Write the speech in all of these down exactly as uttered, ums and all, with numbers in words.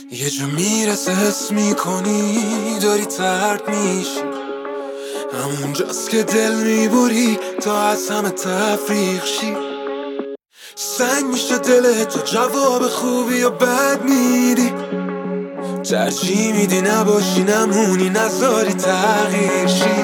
یه جا میرسه حس میکنی داری ترد میشی، همونجاست که دل میبری تا از همه تفریق شی. سنگ میشه دلت تو جواب خوبی یا بد میدی، ترجیح میدی نباشی نمونی نذاری تغییر شی.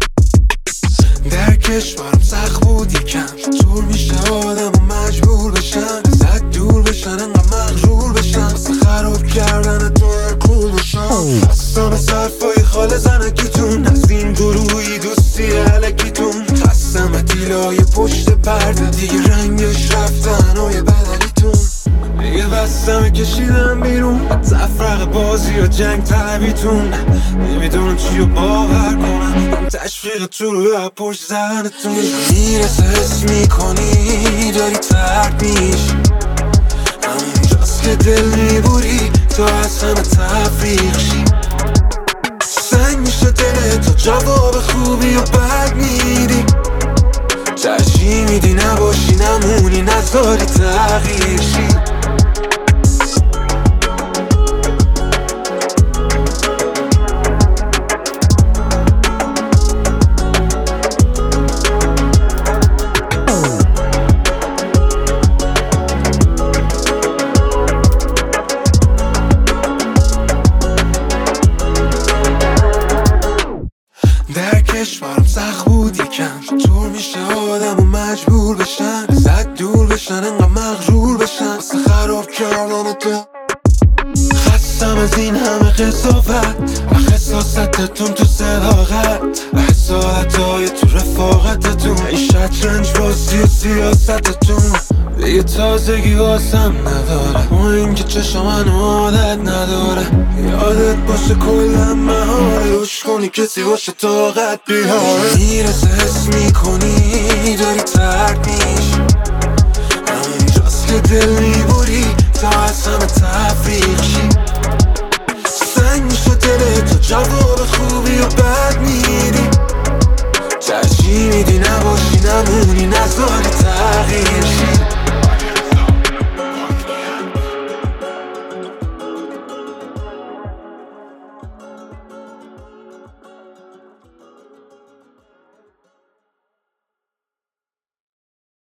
در کشورم سخت بود یکم، طور میشه آدم و مجبور بشن زد دور بشن انقدر مغرور بشن واسه خراب کردن تو کول بشن. خستم از حرفای خاله زنکیتون، از این گروهی دوستی علکیتون، خستم از دیلای پشت پرده دیگه رنگش رفتن های بدلیتون. دیگه بستم کشیدم بیرون تفرق بازی یا جنگ طبیتون، نمیدونم چی رو باور کنم تشویق تو رو پشت زنتون. میرسه حس میکنی داری ترد میشی، همونجاست که دل میبری تا از همه تفریق شی. سنگ میشه دلت تا جواب خوبی و بد میدی، ترجیح میدی نباشی نمونی نذاری تغییر شی. در کشورم سخت بود یکم، طور میشه آدم و مجبور بشن زد دور بشن انقدر مغرور بشن واسه خراب کردن تو. خستم از این همه قضاوت و خصاصتتون تو صداقت و حسادتهای تو رفاقتتون، این شطرنج بازی و سیاستتون دیگه تازگی واسم نداره، با اینکه چشم من عادت نداره. یادت باشه کلم مهاره روش کنی کسی باشه طاقت بیاره. میرسه حس میکنی داری ترد میشی، همونجاست که دل میبری تا از همه تفریق شی. سنگ میشه دلت تو جواب خوبی و بد میدی، ترجیح میدی نباشی نمونی نذاری تغییر شی.